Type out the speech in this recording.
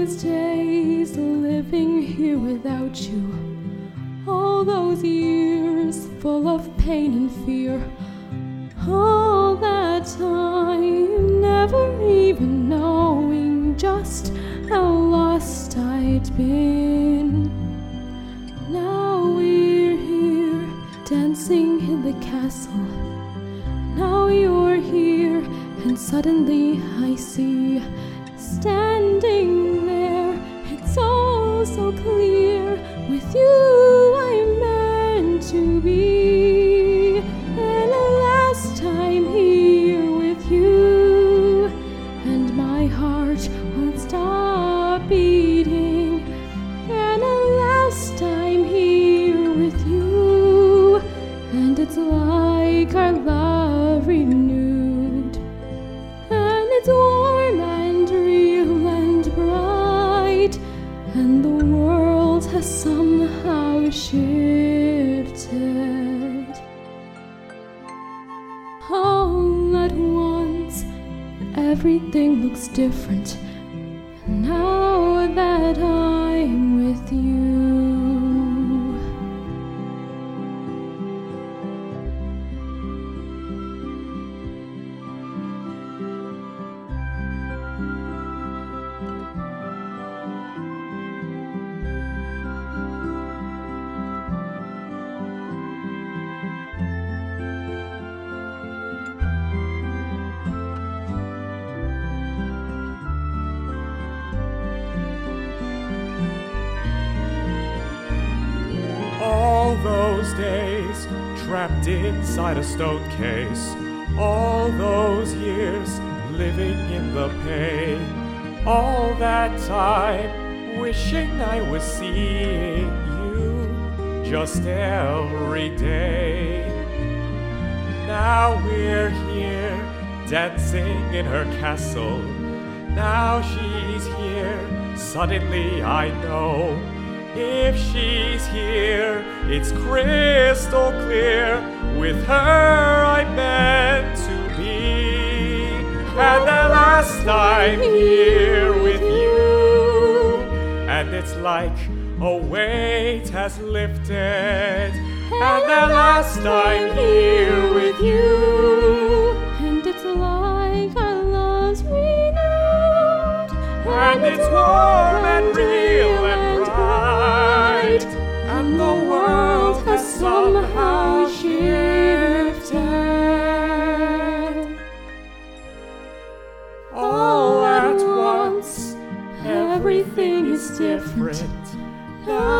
those days living here without you, all those years full of pain and fear, all that time never even knowing just how lost I'd been. Now we're here dancing in the castle. Now you're here and suddenly I see, standing there, it's all so clear. With you I'm meant to be, and a last time here with you, and my heart won't stop beating, and a last time here with you, and it's like our love renewed, and it's warm and real and bright, and the world has somehow shifted. All at once, everything looks different now that I'm with you. All those days trapped inside a stone case, all those years living in the pain, all that time wishing I was seeing you just every day. Now we're here dancing in her castle. Now she's here, suddenly I know. If she's here, it's crystal clear. With her I'm meant to be, and the last time here with you, and it's like a weight has lifted, and the last time here with you, and it's like our love's renewed, and it's warm and real and bright, and the world has somehow shifted. All at once, everything is different now